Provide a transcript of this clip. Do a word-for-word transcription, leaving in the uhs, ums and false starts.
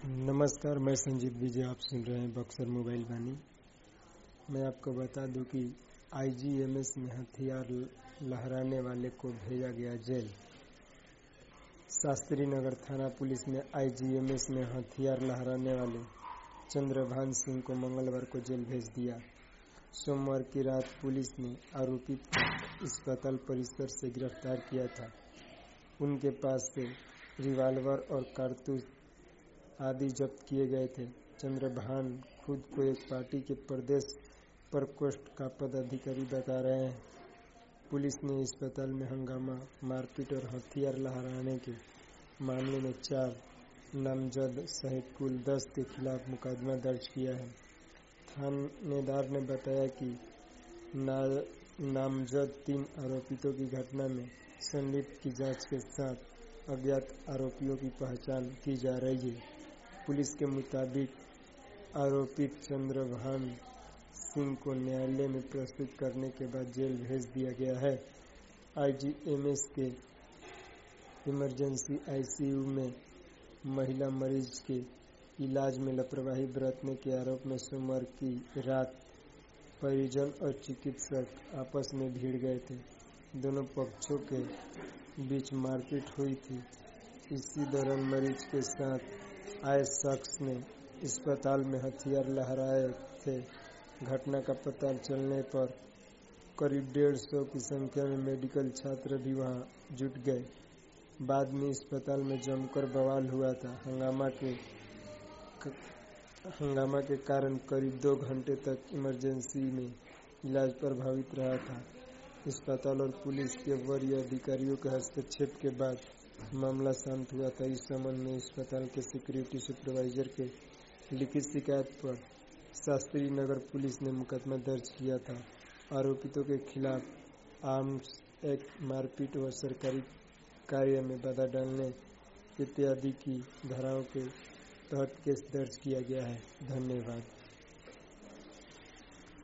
नमस्कार, मैं संजीव विजय। आप सुन रहे हैं बक्सर मोबाइल वाणी। मैं आपको बता दूं कि आईजीएमएस में हथियार लहराने वाले को भेजा गया जेल। शास्त्री नगर थाना पुलिस ने आईजीएमएस में हथियार लहराने वाले चंद्रभान सिंह को मंगलवार को जेल भेज दिया। सोमवार की रात पुलिस ने आरोपित को अस्पताल परिसर से गिरफ्तार किया था। उनके पास से रिवाल्वर और कारतूस आदि जब्त किए गए थे। चंद्रभान खुद को एक पार्टी के प्रदेश प्रकोष्ठ का पदाधिकारी बता रहे हैं। पुलिस ने अस्पताल में हंगामा, मारपीट और हथियार लहराने के मामले में चार नामजद सहित कुल दस के खिलाफ मुकदमा दर्ज किया है। थानेदार ने बताया कि ना, नामजद तीन आरोपितों की घटना में संलिप्त की जांच के साथ अज्ञात आरोपियों की पहचान की जा रही है। पुलिस के मुताबिक आरोपित चंद्रभान सिंह को न्यायालय में प्रस्तुत करने के बाद जेल भेज दिया गया है। आईजीएमएस के इमरजेंसी आईसीयू में महिला मरीज के इलाज में लापरवाही बरतने के आरोप में सोमवार की रात परिजन और चिकित्सक आपस में भिड़ गए थे। दोनों पक्षों के बीच मारपीट हुई थी। इसी दौरान मरीज के साथ आए शख्स ने अस्पताल में हथियार लहराए थे। घटना का पता चलने पर करीब डेढ़ सौ की संख्या में मेडिकल छात्र भी वहां जुट गए। बाद में अस्पताल में जमकर बवाल हुआ था। हंगामा के हंगामा के कारण करीब दो घंटे तक इमरजेंसी में इलाज प्रभावित रहा था। अस्पताल और पुलिस के वरीय अधिकारियों के हस्तक्षेप के बाद मामला शांत हुआ था। इस संबंध में अस्पताल के सिक्योरिटी सुपरवाइजर के लिखित शिकायत पर शास्त्री नगर पुलिस ने मुकदमा दर्ज किया था। आरोपितों के खिलाफ आर्म्स एक्ट, मारपीट व सरकारी कार्य में बाधा डालने इत्यादि की धाराओं के तहत केस दर्ज किया गया है। धन्यवाद।